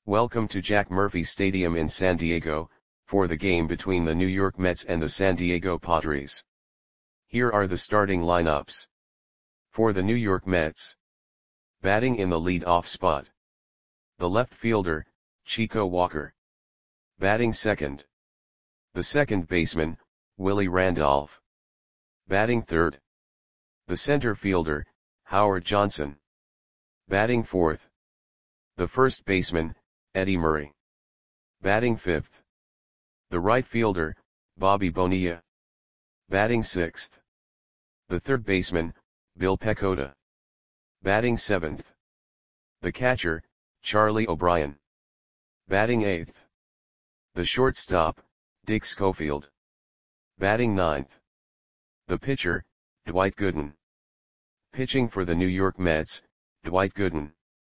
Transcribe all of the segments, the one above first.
Welcome to Jack Murphy Stadium in San Diego, for the game between the New York Mets and the San Diego Padres. Here are the starting lineups. For the New York Mets. Batting in the lead-off spot. The left fielder, Chico Walker. Batting second. The second baseman, Willie Randolph. Batting third. The center fielder, Howard Johnson. Batting fourth. The first baseman, Eddie Murray. Batting fifth. The right fielder, Bobby Bonilla. Batting sixth. The third baseman, Bill Pecota. Batting seventh. The catcher, Charlie O'Brien. Batting eighth. The shortstop, Dick Schofield. Batting ninth. The pitcher, Dwight Gooden. Pitching for the New York Mets, Dwight Gooden.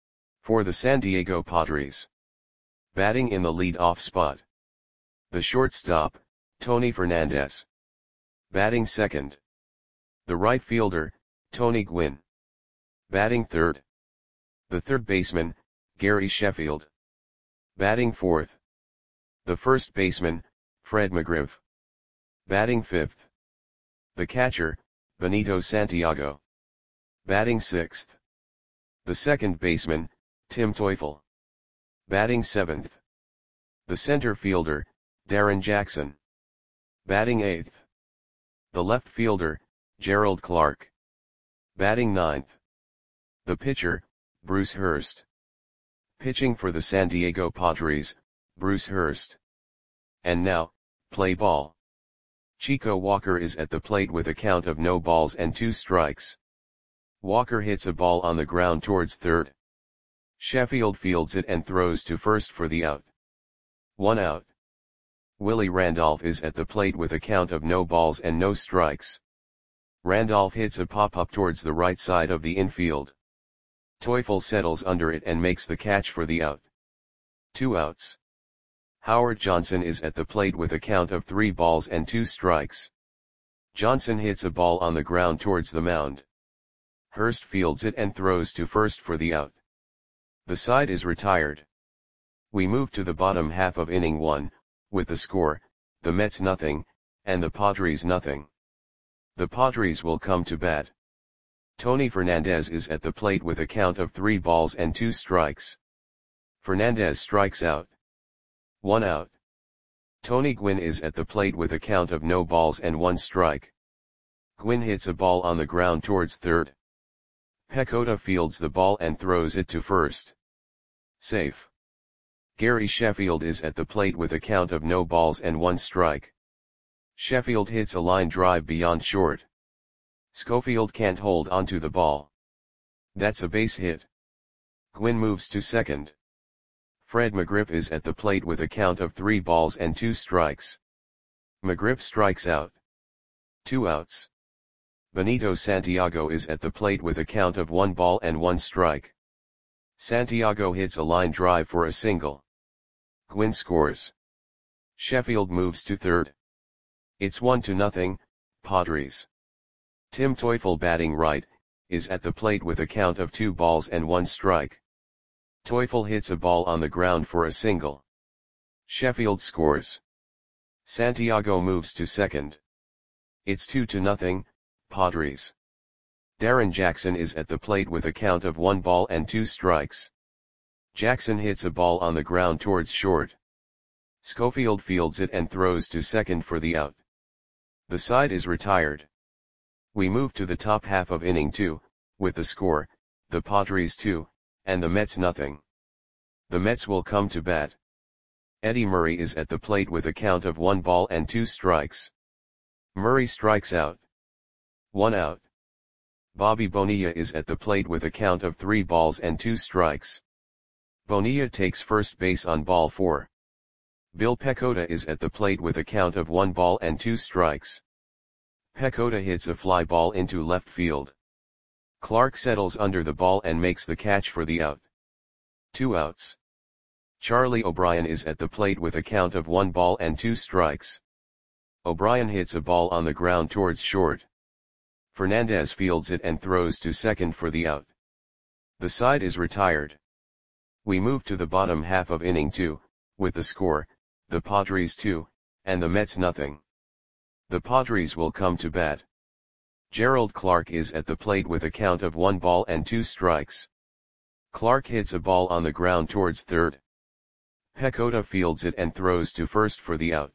For the San Diego Padres. Batting in the lead-off spot. The shortstop, Tony Fernandez. Batting second. The right fielder, Tony Gwynn. Batting third. The third baseman, Gary Sheffield. Batting fourth. The first baseman, Fred McGriff. Batting fifth. The catcher, Benito Santiago. Batting sixth. The second baseman, Tim Teufel. Batting seventh. The center fielder, Darren Jackson. Batting eighth. The left fielder, Gerald Clark. Batting ninth. The pitcher, Bruce Hurst. Pitching for the San Diego Padres, Bruce Hurst. And now, play ball. Chico Walker is at the plate with a count of no balls and 2 strikes. Walker hits a ball on the ground towards third. Sheffield fields it and throws to first for the out. 1 out. Willie Randolph is at the plate with a count of no balls and no strikes. Randolph hits a pop-up towards the right side of the infield. Teufel settles under it and makes the catch for the out. 2 outs. Howard Johnson is at the plate with a count of 3 balls and 2 strikes. Johnson hits a ball on the ground towards the mound. Hurst fields it and throws to first for the out. The side is retired. We move to the bottom half of inning 1, with the score, the Mets nothing, and the Padres nothing. The Padres will come to bat. Tony Fernandez is at the plate with a count of 3 balls and 2 strikes. Fernandez strikes out. 1 out. Tony Gwynn is at the plate with a count of no balls and 1 strike. Gwynn hits a ball on the ground towards third. Pecota fields the ball and throws it to first. Safe. Gary Sheffield is at the plate with a count of no balls and 1 strike. Sheffield hits a line drive beyond short. Schofield can't hold onto the ball. That's a base hit. Gwynn moves to second. Fred McGriff is at the plate with a count of 3 balls and 2 strikes. McGriff strikes out. 2 outs. Benito Santiago is at the plate with a count of 1 ball and 1 strike. Santiago hits a line drive for a single. Gwynn scores. Sheffield moves to third. It's 1-0, Padres. Tim Teufel, batting right, is at the plate with a count of 2 balls and 1 strike. Teufel hits a ball on the ground for a single. Sheffield scores. Santiago moves to second. It's 2-0, Padres. Darren Jackson is at the plate with a count of 1 ball and 2 strikes. Jackson hits a ball on the ground towards short. Schofield fields it and throws to second for the out. The side is retired. We move to the top half of inning 2, with the score, the Padres 2, and the Mets nothing. The Mets will come to bat. Eddie Murray is at the plate with a count of 1 ball and 2 strikes. Murray strikes out. 1 out. Bobby Bonilla is at the plate with a count of 3 balls and 2 strikes. Bonilla takes first base on ball 4. Bill Pecota is at the plate with a count of 1 ball and 2 strikes. Pecota hits a fly ball into left field. Clark settles under the ball and makes the catch for the out. 2 outs. Charlie O'Brien is at the plate with a count of 1 ball and 2 strikes. O'Brien hits a ball on the ground towards short. Fernandez fields it and throws to second for the out. The side is retired. We move to the bottom half of inning 2, with the score, the Padres 2, and the Mets nothing. The Padres will come to bat. Gerald Clark is at the plate with a count of 1 ball and 2 strikes. Clark hits a ball on the ground towards third. Pecota fields it and throws to first for the out.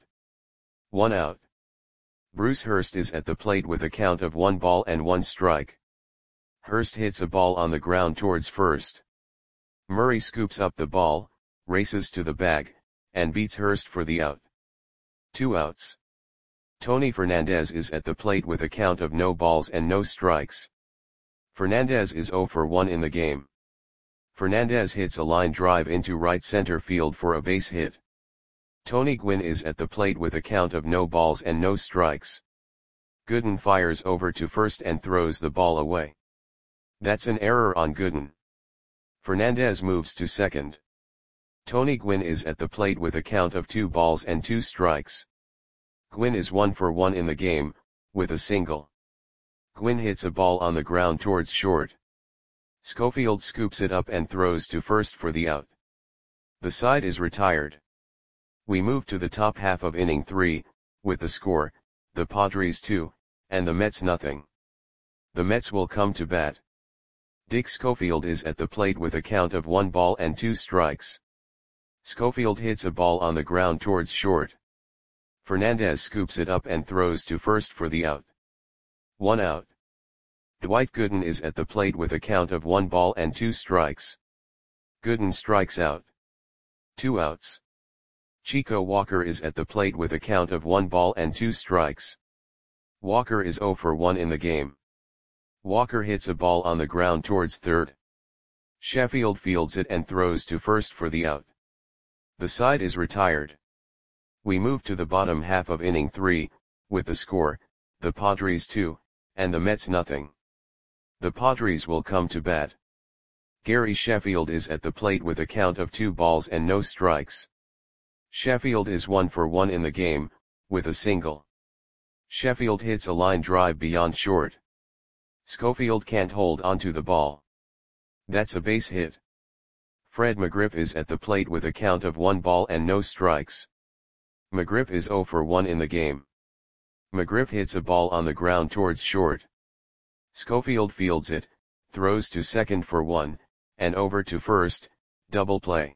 1 out. Bruce Hurst is at the plate with a count of 1 ball and 1 strike. Hurst hits a ball on the ground towards first. Murray scoops up the ball, races to the bag, and beats Hurst for the out. 2 outs. Tony Fernandez is at the plate with a count of no balls and no strikes. Fernandez is 0 for 1 in the game. Fernandez hits a line drive into right center field for a base hit. Tony Gwynn is at the plate with a count of no balls and no strikes. Gooden fires over to first and throws the ball away. That's an error on Gooden. Fernandez moves to second. Tony Gwynn is at the plate with a count of 2 balls and 2 strikes. Gwynn is 1 for 1 in the game, with a single. Gwynn hits a ball on the ground towards short. Schofield scoops it up and throws to first for the out. The side is retired. We move to the top half of inning 3, with the score, the Padres 2, and the Mets nothing. The Mets will come to bat. Dick Schofield is at the plate with a count of 1 ball and 2 strikes. Schofield hits a ball on the ground towards short. Fernandez scoops it up and throws to first for the out. 1 out. Dwight Gooden is at the plate with a count of 1 ball and 2 strikes. Gooden strikes out. 2 outs. Chico Walker is at the plate with a count of 1 ball and 2 strikes. Walker is 0 for 1 in the game. Walker hits a ball on the ground towards third. Sheffield fields it and throws to first for the out. The side is retired. We move to the bottom half of inning 3, with the score, the Padres 2, and the Mets nothing. The Padres will come to bat. Gary Sheffield is at the plate with a count of 2 balls and no strikes. Sheffield is 1 for 1 in the game, with a single. Sheffield hits a line drive beyond short. Schofield can't hold onto the ball. That's a base hit. Fred McGriff is at the plate with a count of 1 ball and no strikes. McGriff is 0 for 1 in the game. McGriff hits a ball on the ground towards short. Schofield fields it, throws to second for 1, and over to first, double play.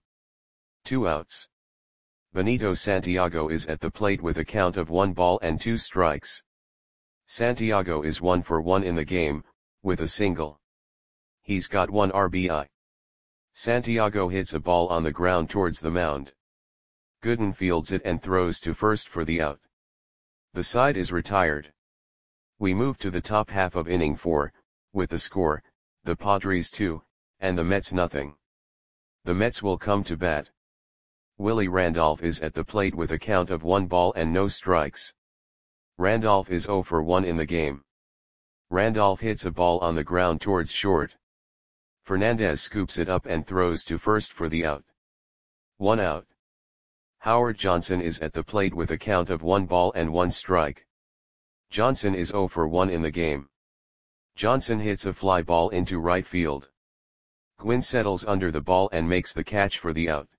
2 outs. Benito Santiago is at the plate with a count of 1 ball and 2 strikes. Santiago is 1 for 1 in the game, with a single. He's got 1 RBI. Santiago hits a ball on the ground towards the mound. Gooden fields it and throws to first for the out. The side is retired. We move to the top half of inning 4, with the score, the Padres 2, and the Mets nothing. The Mets will come to bat. Willie Randolph is at the plate with a count of 1 ball and no strikes. Randolph is 0 for 1 in the game. Randolph hits a ball on the ground towards short. Fernandez scoops it up and throws to first for the out. 1 out. Howard Johnson is at the plate with a count of 1 ball and 1 strike. Johnson is 0 for 1 in the game. Johnson hits a fly ball into right field. Gwynn settles under the ball and makes the catch for the out.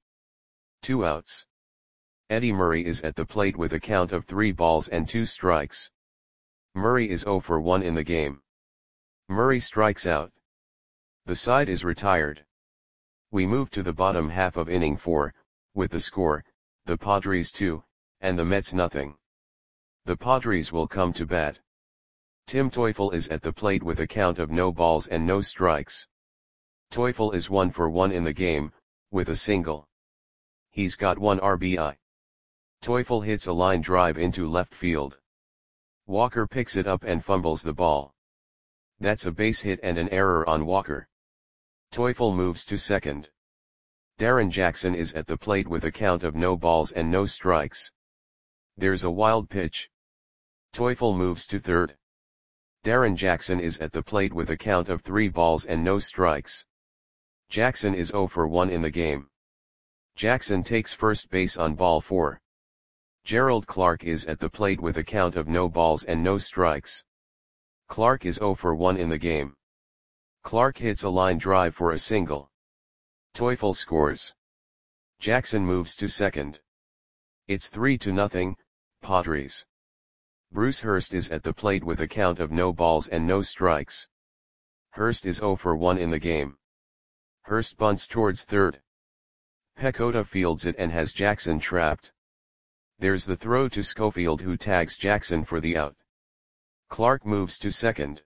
2 outs. Eddie Murray is at the plate with a count of 3 balls and 2 strikes. Murray is 0 for 1 in the game. Murray strikes out. The side is retired. We move to the bottom half of inning 4, with the score, the Padres 2, and the Mets nothing. The Padres will come to bat. Tim Teufel is at the plate with a count of no balls and no strikes. Teufel is 1 for 1 in the game, with a single. He's got 1 RBI. Teufel hits a line drive into left field. Walker picks it up and fumbles the ball. That's a base hit and an error on Walker. Teufel moves to second. Darren Jackson is at the plate with a count of no balls and no strikes. There's a wild pitch. Teufel moves to third. Darren Jackson is at the plate with a count of 3 balls and no strikes. Jackson is 0 for 1 in the game. Jackson takes first base on ball 4. Gerald Clark is at the plate with a count of no balls and no strikes. Clark is 0 for 1 in the game. Clark hits a line drive for a single. Teufel scores. Jackson moves to second. It's 3-0, Padres. Bruce Hurst is at the plate with a count of no balls and no strikes. Hurst is 0 for 1 in the game. Hurst bunts towards third. Pecota fields it and has Jackson trapped. There's the throw to Schofield, who tags Jackson for the out. Clark moves to second.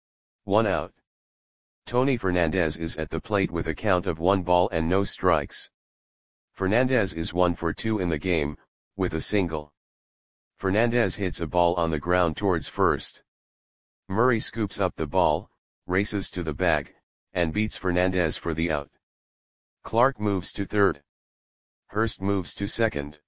1 out. Tony Fernandez is at the plate with a count of 1 ball and no strikes. Fernandez is 1 for 2 in the game, with a single. Fernandez hits a ball on the ground towards first. Murray scoops up the ball, races to the bag, and beats Fernandez for the out. Clark moves to third. Hurst moves to second.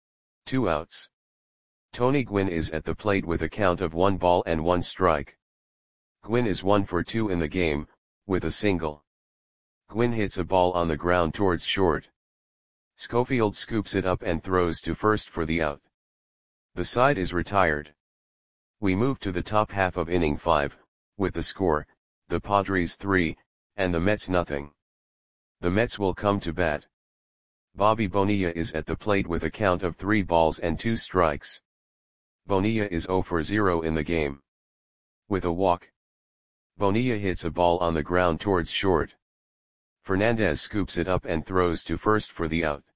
2 outs. Tony Gwynn is at the plate with a count of 1 ball and 1 strike. Gwynn is 1 for 2 in the game, with a single. Gwynn hits a ball on the ground towards short. Schofield scoops it up and throws to first for the out. The side is retired. We move to the top half of inning 5, with the score, the Padres 3, and the Mets nothing. The Mets will come to bat. Bobby Bonilla is at the plate with a count of 3 balls and 2 strikes. Bonilla is 0 for 0 in the game. With a walk. Bonilla hits a ball on the ground towards short. Fernandez scoops it up and throws to first for the out.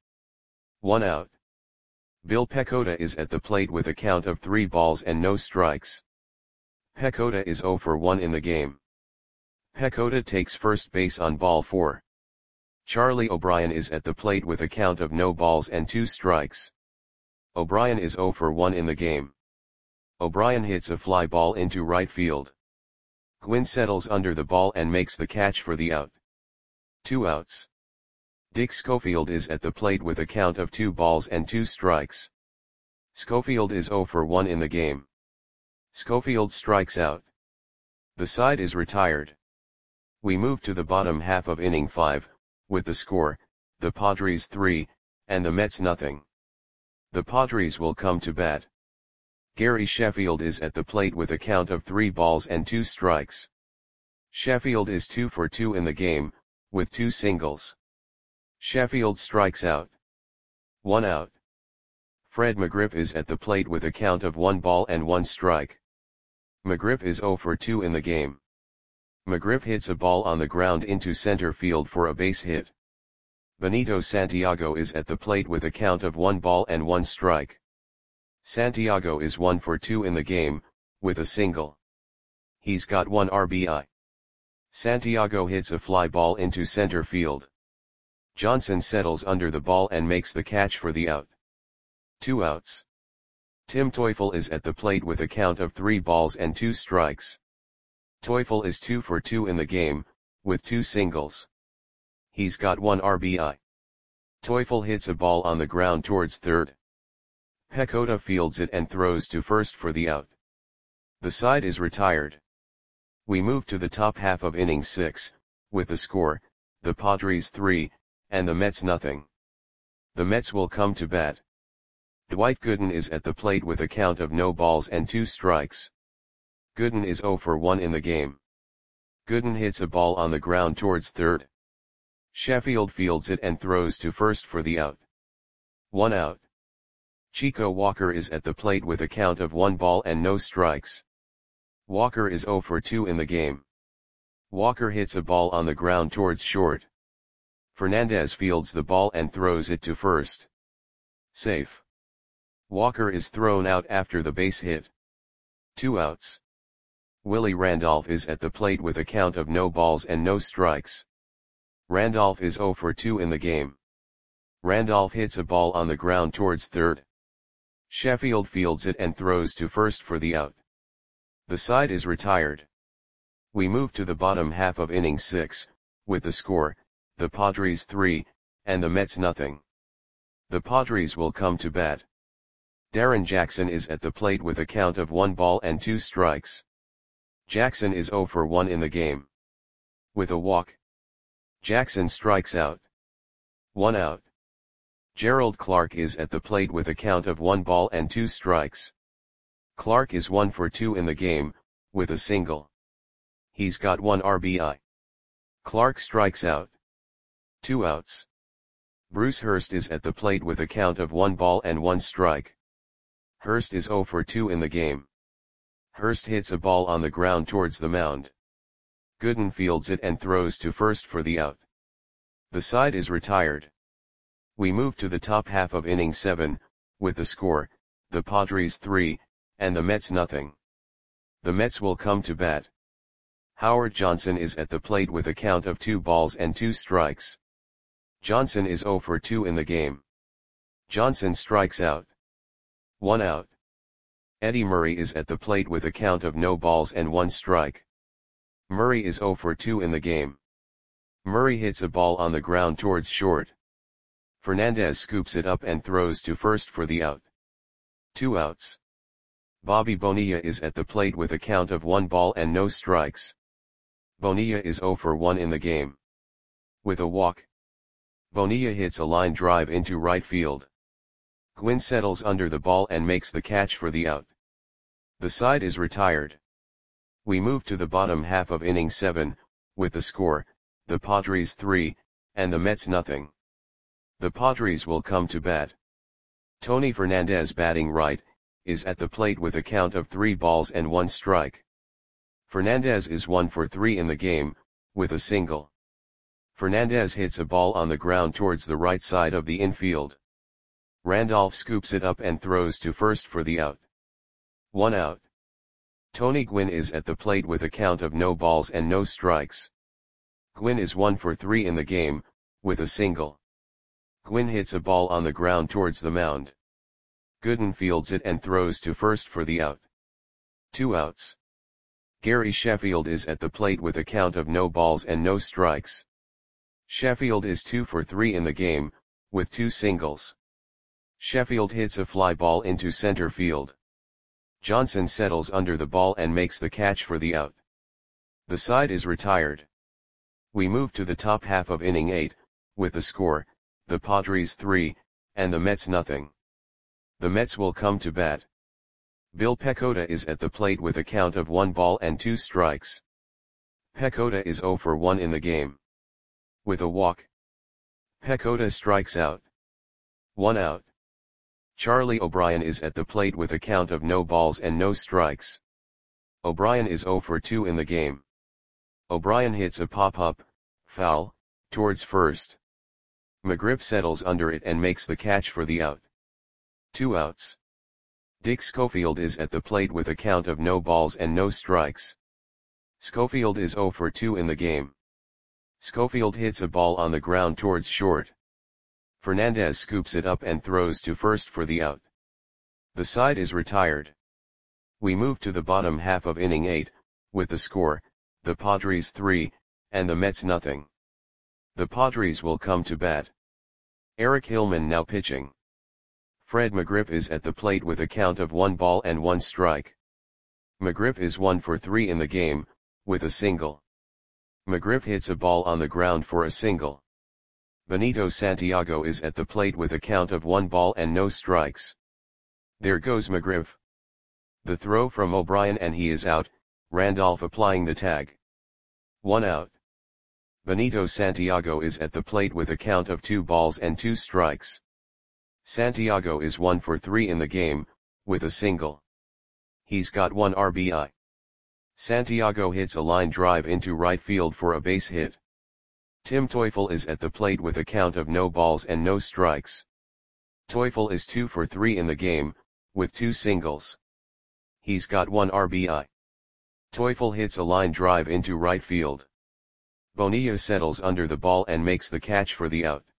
1 out. Bill Pecota is at the plate with a count of 3 balls and no strikes. Pecota is 0 for 1 in the game. Pecota takes first base on ball 4. Charlie O'Brien is at the plate with a count of no balls and 2 strikes. O'Brien is 0 for 1 in the game. O'Brien hits a fly ball into right field. Gwynn settles under the ball and makes the catch for the out. 2 outs. Dick Schofield is at the plate with a count of 2 balls and 2 strikes. Schofield is 0 for 1 in the game. Schofield strikes out. The side is retired. We move to the bottom half of inning 5, with the score, the Padres 3, and the Mets nothing. The Padres will come to bat. Gary Sheffield is at the plate with a count of 3 balls and 2 strikes. Sheffield is 2 for 2 in the game, with 2 singles. Sheffield strikes out. 1 out. Fred McGriff is at the plate with a count of 1 ball and 1 strike. McGriff is 0 for 2 in the game. McGriff hits a ball on the ground into center field for a base hit. Benito Santiago is at the plate with a count of 1 ball and 1 strike. Santiago is 1 for 2 in the game, with a single. He's got 1 RBI. Santiago hits a fly ball into center field. Johnson settles under the ball and makes the catch for the out. 2 outs. Tim Teufel is at the plate with a count of 3 balls and 2 strikes. Teufel is 2 for 2 in the game, with 2 singles. He's got 1 RBI. Teufel hits a ball on the ground towards third. Pecota fields it and throws to first for the out. The side is retired. We move to the top half of inning 6, with the score, the Padres 3, and the Mets nothing. The Mets will come to bat. Dwight Gooden is at the plate with a count of no balls and 2 strikes. Gooden is 0 for 1 in the game. Gooden hits a ball on the ground towards third. Sheffield fields it and throws to first for the out. 1 out. Chico Walker is at the plate with a count of 1 ball and no strikes. Walker is 0 for 2 in the game. Walker hits a ball on the ground towards short. Fernandez fields the ball and throws it to first. Safe. Walker is thrown out after the base hit. 2 outs. Willie Randolph is at the plate with a count of no balls and no strikes. Randolph is 0 for 2 in the game. Randolph hits a ball on the ground towards third. Sheffield fields it and throws to first for the out. The side is retired. We move to the bottom half of inning 6, with the score, the Padres 3, and the Mets nothing. The Padres will come to bat. Darren Jackson is at the plate with a count of 1 ball and 2 strikes. Jackson is 0 for 1 in the game. With a walk. Jackson strikes out. 1 out. Gerald Clark is at the plate with a count of 1 ball and 2 strikes. Clark is 1 for 2 in the game, with a single. He's got 1 RBI. Clark strikes out. 2 outs. Bruce Hurst is at the plate with a count of 1 ball and 1 strike. Hurst is 0 for 2 in the game. Hurst hits a ball on the ground towards the mound. Gooden fields it and throws to first for the out. The side is retired. We move to the top half of inning 7, with the score, the Padres 3, and the Mets nothing. The Mets will come to bat. Howard Johnson is at the plate with a count of 2 balls and 2 strikes. Johnson is 0 for 2 in the game. Johnson strikes out. 1 out. Eddie Murray is at the plate with a count of no balls and 1 strike. Murray is 0 for 2 in the game. Murray hits a ball on the ground towards short. Fernandez scoops it up and throws to first for the out. 2 outs. Bobby Bonilla is at the plate with a count of 1 ball and no strikes. Bonilla is 0 for 1 in the game. With a walk, Bonilla hits a line drive into right field. Gwynn settles under the ball and makes the catch for the out. The side is retired. We move to the bottom half of inning 7, with the score, the Padres 3, and the Mets nothing. The Padres will come to bat. Tony Fernandez, batting right, is at the plate with a count of 3 balls and 1 strike. Fernandez is 1 for 3 in the game, with a single. Fernandez hits a ball on the ground towards the right side of the infield. Randolph scoops it up and throws to first for the out. 1 out. Tony Gwynn is at the plate with a count of no balls and no strikes. Gwynn is 1 for 3 in the game, with a single. Gwynn hits a ball on the ground towards the mound. Gooden fields it and throws to first for the out. 2 outs. Gary Sheffield is at the plate with a count of no balls and no strikes. Sheffield is 2 for 3 in the game, with 2 singles. Sheffield hits a fly ball into center field. Johnson settles under the ball and makes the catch for the out. The side is retired. We move to the top half of inning 8, with the score, the Padres 3, and the Mets nothing. The Mets will come to bat. Bill Pecota is at the plate with a count of 1 ball and 2 strikes. Pecota is 0 for 1 in the game. With a walk, Pecota strikes out. 1 out. Charlie O'Brien is at the plate with a count of no balls and no strikes. O'Brien is 0 for 2 in the game. O'Brien hits a pop-up, foul, towards first. McGriff settles under it and makes the catch for the out. 2 outs. Dick Schofield is at the plate with a count of no balls and no strikes. Schofield is 0 for 2 in the game. Schofield hits a ball on the ground towards short. Fernandez scoops it up and throws to first for the out. The side is retired. We move to the bottom half of inning 8, with the score, the Padres 3, and the Mets nothing. The Padres will come to bat. Eric Hillman now pitching. Fred McGriff is at the plate with a count of 1 ball and 1 strike. McGriff is 1 for 3 in the game, with a single. McGriff hits a ball on the ground for a single. Benito Santiago is at the plate with a count of 1 ball and no strikes. There goes McGriff. The throw from O'Brien and he is out, Randolph applying the tag. 1 out. Benito Santiago is at the plate with a count of 2 balls and 2 strikes. Santiago is 1 for 3 in the game, with a single. He's got 1 RBI. Santiago hits a line drive into right field for a base hit. Tim Teufel is at the plate with a count of no balls and no strikes. Teufel is 2 for 3 in the game, with 2 singles. He's got 1 RBI. Teufel hits a line drive into right field. Bonilla settles under the ball and makes the catch for the out.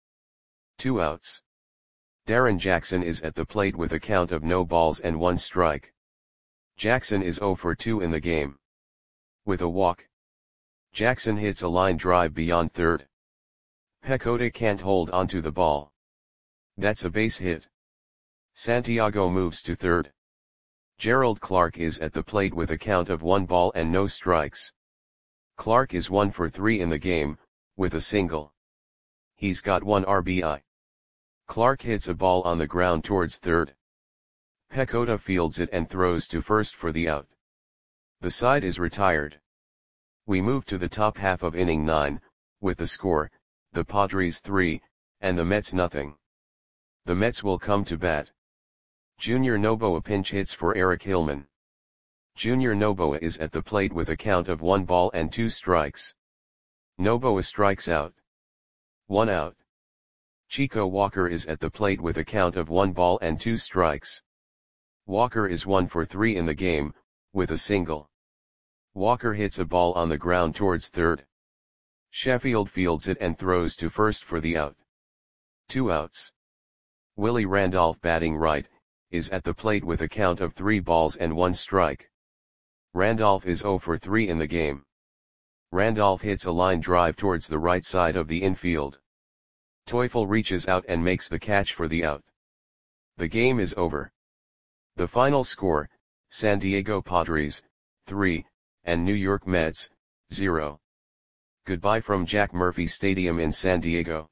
2 outs. Darren Jackson is at the plate with a count of no balls and 1 strike. Jackson is 0 for 2 in the game. With a walk, Jackson hits a line drive beyond third. Pecota can't hold onto the ball. That's a base hit. Santiago moves to third. Gerald Clark is at the plate with a count of 1 ball and no strikes. Clark is 1 for 3 in the game, with a single. He's got 1 RBI. Clark hits a ball on the ground towards third. Pecota fields it and throws to first for the out. The side is retired. We move to the top half of inning 9, with the score, the Padres 3, and the Mets nothing. The Mets will come to bat. Junior Noboa pinch hits for Eric Hillman. Junior Noboa is at the plate with a count of 1 ball and 2 strikes. Noboa strikes out. 1 out. Chico Walker is at the plate with a count of 1 ball and 2 strikes. Walker is 1 for 3 in the game, with a single. Walker hits a ball on the ground towards third. Sheffield fields it and throws to first for the out. 2 outs. Willie Randolph, batting right, is at the plate with a count of 3 balls and 1 strike. Randolph is 0 for 3 in the game. Randolph hits a line drive towards the right side of the infield. Teufel reaches out and makes the catch for the out. The game is over. The final score, San Diego Padres, 3, and New York Mets, 0. Goodbye from Jack Murphy Stadium in San Diego.